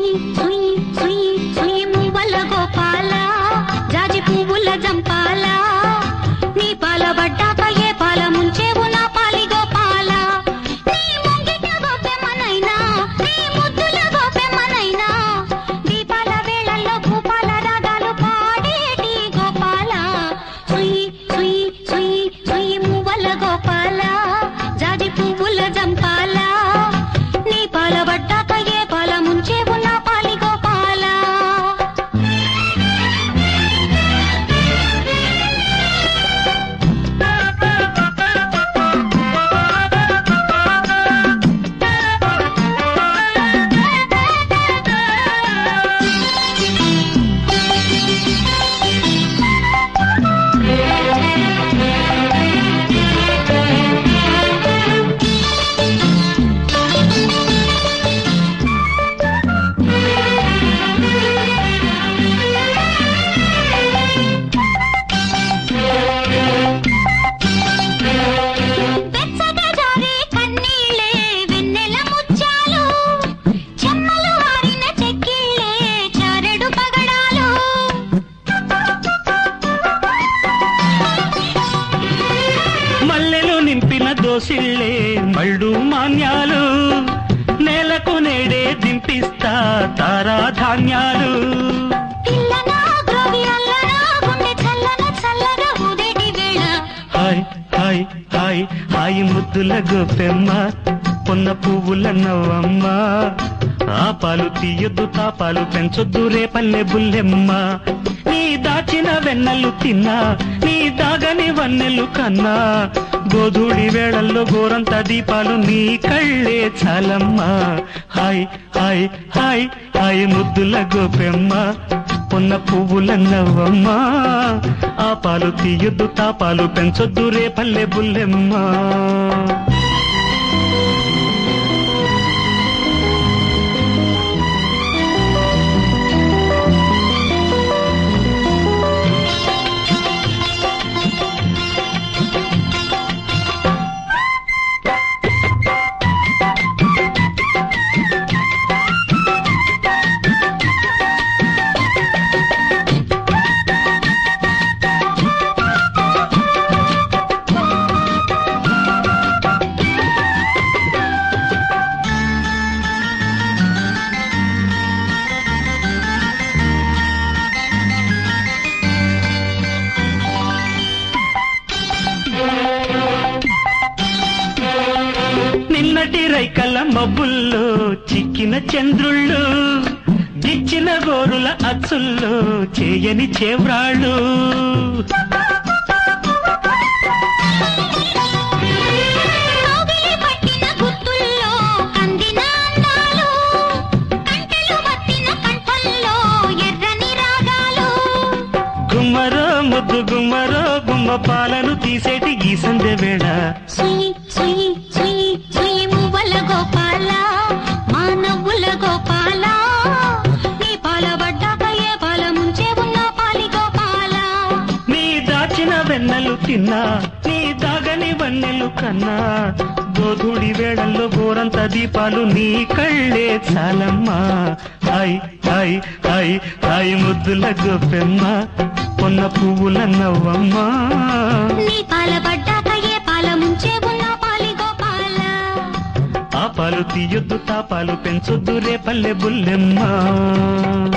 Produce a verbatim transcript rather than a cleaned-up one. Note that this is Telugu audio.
సుయి సుయి సుయి సుయి మువ్వల గోపాల జాజి పువ్వుల జంపాల నీ పాల బడ్డాక ఏ పాల ముంచేవు నా పాలి గోపాల నీ ముంగిట గోపెమ్మనైనా నీ ముద్దుల గోపెమ్మనైనా దీపాల వేళల్లో భూపాల రాగాలు పాడేటి గోపాల సుయి సుయి సుయి సుయి మువ్వల గోపాల జాజి పువ్వుల జంపాల నీ పాల బడ్డాక ఏ పాల ముంచేవు నా పాలి గోపాల దోసిళ్ళే మళ్ళు మాన్యాలు నేలకు నేడే దింపిస్తా తారాధాన్యాలు హాయ్ హాయ్ హాయ్ హాయి ముద్దుల గోపెమ్మ పొన్న పువ్వుల నవ్వమ్మ ఆ పాలు తీయొద్దు తాపాలు పెంచొద్దు రేపల్లె బుల్లెమ్మ నీ దాచిన వెన్నెలు తిన్నా నీ దాగని వన్నెలు కన్నా గోధూళి వేళల్లో గోరంత దీపాలు నీ కళ్ళే చాలమ్మా హాయ్ హాయ్ హాయ్ హాయ్ ముద్దుల గోపెమ్మ పొన్న పువ్వుల నవ్వమ్మ ఆ పాలు తీయొద్దు తాపాలు పెంచొద్దు రేపల్లె బుల్లెమ్మ నిన్నటి రైకల మబ్బుల్లో చిక్కిన చంద్రుళ్ళు గిచ్చిన గోరుల అచ్చుల్లో చేయని చేవ్రాళ్ళు గుమ్మరో ముద్దు గుమ్మరో గుమ్మ పాలను తీసేటి ఈ సంధ్య వేళ సుయి సుయి సుయి సుయి మువ్వల గోపాల మా నవ్వుల గోపాల నీ పాల బడ్డాక ఏ పాల ముంచే ఉన్న పాలి గోపాల నీ దాచిన వెన్నెలు తిన్నా నీ దాగని వన్నెలు కన్నా గోధూళి వేళల్లో గోరంత దీపాలు నీ కళ్ళే చాలమ్మా హాయ్ హాయ్ హాయ్ హాయ్ ముద్దుల గోపెమ్మ పొన్న పువ్వుల నవ్వమ్మ నీ పాల బడ్డాక ఏ పాల ముంచే ఉన్న పాలి గోపాల ఆ పాలు తీయొద్దు తాపాలు పెంచొద్దు రేపల్లె బుల్లెమ్మ